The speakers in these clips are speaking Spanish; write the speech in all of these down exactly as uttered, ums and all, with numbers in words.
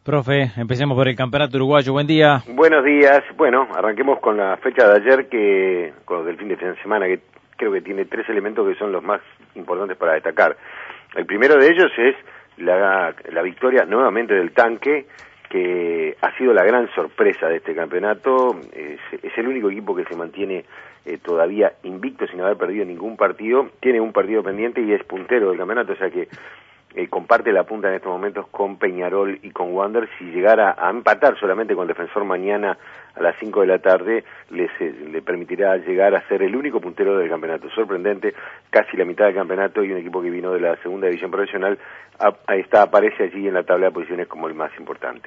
Profe, empecemos por el campeonato uruguayo. Buen día. Buenos días. Bueno, arranquemos con la fecha de ayer, que con del fin de semana, que creo que tiene tres elementos que son los más importantes para destacar. El primero de ellos es la, la victoria nuevamente del Tanque, que ha sido la gran sorpresa de este campeonato. Es, es el único equipo que se mantiene eh, todavía invicto sin haber perdido ningún partido. Tiene un partido pendiente y es puntero del campeonato, o sea que Eh, comparte la punta en estos momentos con Peñarol y con Wander. Si llegara a empatar solamente con Defensor mañana a las cinco de la tarde, les, eh, le permitirá llegar a ser el único puntero del campeonato. Sorprendente, casi la mitad del campeonato, y un equipo que vino de la segunda división profesional a, a está, aparece allí en la tabla de posiciones como el más importante.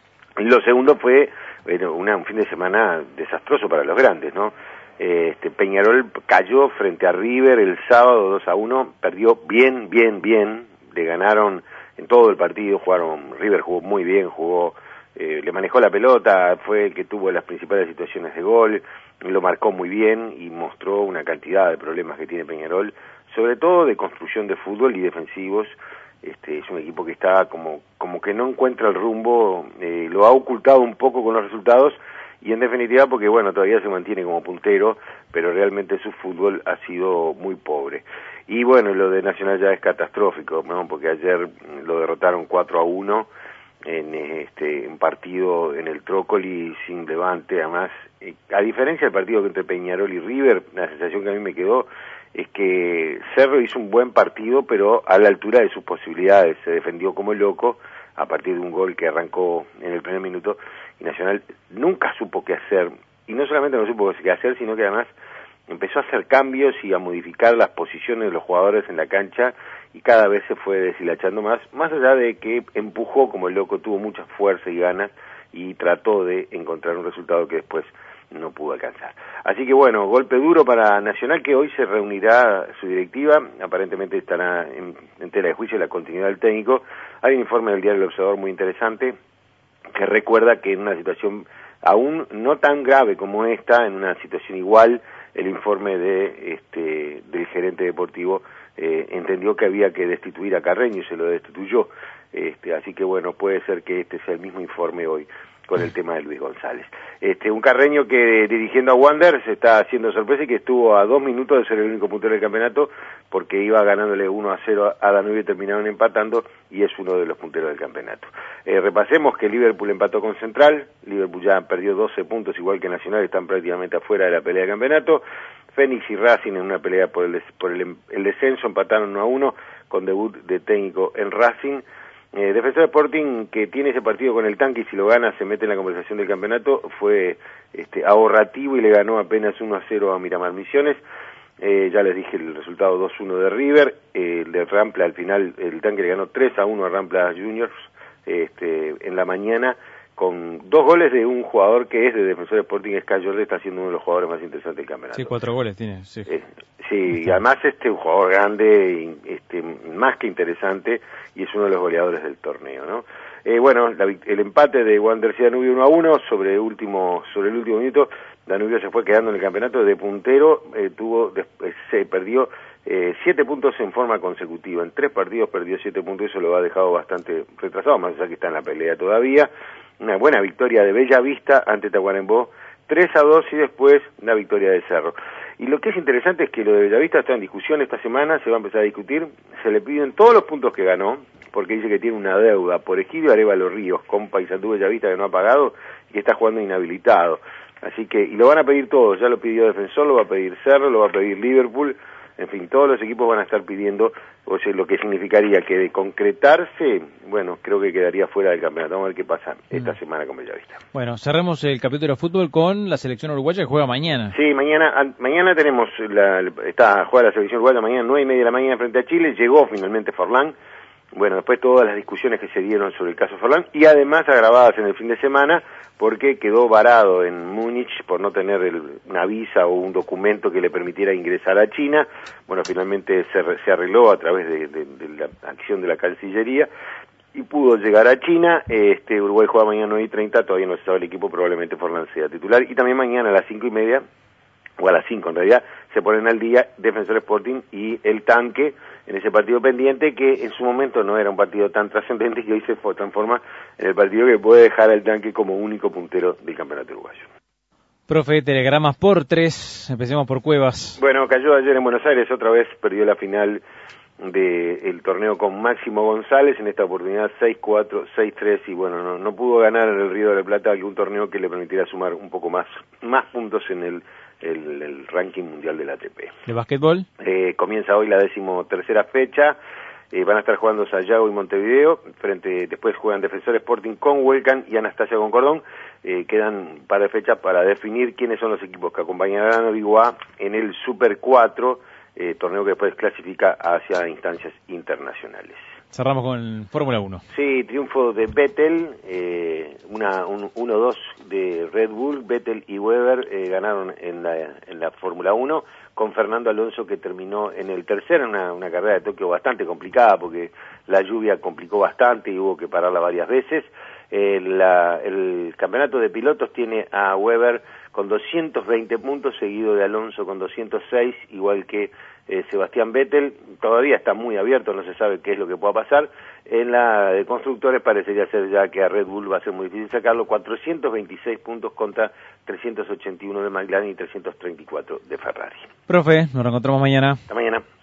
Y lo segundo fue bueno, una, un fin de semana desastroso para los grandes, ¿no? Eh, este Peñarol cayó frente a River el sábado dos a uno, perdió bien, bien, bien. Le ganaron en todo el partido, jugaron, River jugó muy bien, jugó, eh, le manejó la pelota, fue el que tuvo las principales situaciones de gol, lo marcó muy bien y mostró una cantidad de problemas que tiene Peñarol, sobre todo de construcción de fútbol y defensivos. Este es un equipo que está como, como que no encuentra el rumbo, eh, lo ha ocultado un poco con los resultados, y en definitiva porque bueno, todavía se mantiene como puntero, pero realmente su fútbol ha sido muy pobre. Y bueno, lo de Nacional ya es catastrófico, ¿no? Porque ayer lo derrotaron cuatro a uno en este un partido en el Trócoli sin Levante. Además, eh, a diferencia del partido entre Peñarol y River, la sensación que a mí me quedó es que Cerro hizo un buen partido, pero a la altura de sus posibilidades. Se defendió como loco a partir de un gol que arrancó en el primer minuto, y Nacional nunca supo qué hacer, y no solamente no supo qué hacer, sino que además empezó a hacer cambios y a modificar las posiciones de los jugadores en la cancha, y cada vez se fue deshilachando más, más allá de que empujó como el loco, tuvo mucha fuerza y ganas, y trató de encontrar un resultado que después no pudo alcanzar. Así que bueno, golpe duro para Nacional, que hoy se reunirá su directiva, aparentemente estará en, en tela de juicio la continuidad del técnico. Hay un informe del diario El Observador muy interesante, que recuerda que en una situación aún no tan grave como esta, en una situación igual, el informe de este del gerente deportivo eh, entendió que había que destituir a Carreño y se lo destituyó. Este, así que bueno, puede ser que este sea el mismo informe hoy con el tema de Luis González. Este, un Carreño que dirigiendo a Wander se está haciendo sorpresa y que estuvo a dos minutos de ser el único puntero del campeonato, porque iba ganándole uno a cero a Danubio y terminaron empatando, y es uno de los punteros del campeonato. Eh, repasemos que Liverpool empató con Central, Liverpool ya perdió doce puntos, igual que Nacional, están prácticamente afuera de la pelea de campeonato. Fénix y Racing en una pelea por el, por el, el descenso empataron uno a uno, con debut de técnico en Racing. Eh, Defensor Sporting, que tiene ese partido con el Tanque y si lo gana se mete en la conversación del campeonato, fue este, ahorrativo y le ganó apenas uno a cero a Miramar Misiones. Eh, ya les dije el resultado dos uno de River, eh, el de Rampla al final, el Tanque le ganó tres a uno a Rampla Juniors este, en la mañana, con dos goles de un jugador que es de Defensor Sporting, es Cayorde, está siendo uno de los jugadores más interesantes del campeonato. Sí, cuatro goles tiene, sí. Eh, sí, y además este un jugador grande, este, más que interesante, y es uno de los goleadores del torneo, ¿no? Eh, bueno, la, el empate de Wander y Danubio uno a uno sobre, último, sobre el último minuto. Danubio se fue quedando en el campeonato de puntero, eh, tuvo después, se perdió eh, siete puntos en forma consecutiva, en tres partidos perdió siete puntos, y eso lo ha dejado bastante retrasado, más allá que está en la pelea todavía. Una buena victoria de Bella Vista ante Tacuarembó, tres a dos, y después una victoria de Cerro. Y lo que es interesante es que lo de Bellavista está en discusión esta semana, se va a empezar a discutir, se le piden todos los puntos que ganó, porque dice que tiene una deuda por Egidio Arévalo Ríos con Paysandú Bellavista, que no ha pagado y que está jugando inhabilitado. Así que, y lo van a pedir todos, ya lo pidió Defensor, lo va a pedir Cerro, lo va a pedir Liverpool, en fin, todos los equipos van a estar pidiendo, o sea, lo que significaría que de concretarse, bueno, creo que quedaría fuera del campeonato. Vamos a ver qué pasa esta mm. semana con Bellavista. Bueno, cerremos el capítulo de fútbol con la selección uruguaya que juega mañana. Sí, mañana an, mañana tenemos, la, está juega la selección uruguaya mañana nueve y media de la mañana frente a Chile, llegó finalmente Forlán. Bueno, después todas las discusiones que se dieron sobre el caso Forlán, y además agravadas en el fin de semana, porque quedó varado en Múnich por no tener el, una visa o un documento que le permitiera ingresar a China. Bueno, finalmente se, se arregló a través de, de, de la acción de la Cancillería y pudo llegar a China. Este Uruguay juega mañana nueve y treinta, todavía no se sabe el equipo, probablemente Forlán sea titular, y también mañana a las cinco y media, o a las cinco en realidad, se ponen al día Defensor Sporting y el Tanque, en ese partido pendiente, que en su momento no era un partido tan trascendente, que hoy se transforma en el partido que puede dejar al tanque como único puntero del campeonato uruguayo. Profe, telegramas por tres, empecemos por Cuevas. Bueno, cayó ayer en Buenos Aires, otra vez perdió la final del torneo con Máximo González, en esta oportunidad seis cuatro, seis tres, y bueno, no, no pudo ganar en el Río de la Plata algún torneo que le permitiera sumar un poco más, más puntos en el, el, el ranking mundial del A T P. ¿De básquetbol? Eh, comienza hoy la decimotercera fecha, eh, van a estar jugando Sayago y Montevideo, frente, después juegan Defensor Sporting con Huelcan y Anastasia con Cordón. Eh, quedan un par de fechas para definir quiénes son los equipos que acompañarán a Biguá en el Super cuatro, eh, torneo que después clasifica hacia instancias internacionales. Cerramos con Fórmula uno. Sí, triunfo de Vettel, eh, una, un uno dos de Red Bull. Vettel y Weber eh, ganaron en la, en la Fórmula uno, con Fernando Alonso, que terminó en el tercero, una, una carrera de Tokio bastante complicada, porque la lluvia complicó bastante y hubo que pararla varias veces. Eh, la, el campeonato de pilotos tiene a Weber con doscientos veinte puntos, seguido de Alonso con doscientos seis, igual que eh, Sebastián Vettel. Todavía está muy abierto, no se sabe qué es lo que pueda pasar. En la de constructores parecería ser ya que a Red Bull va a ser muy difícil sacarlo, cuatrocientos veintiséis puntos contra trescientos ochenta y uno de McLaren y trescientos treinta y cuatro de Ferrari. Profe, nos reencontramos mañana. Hasta mañana.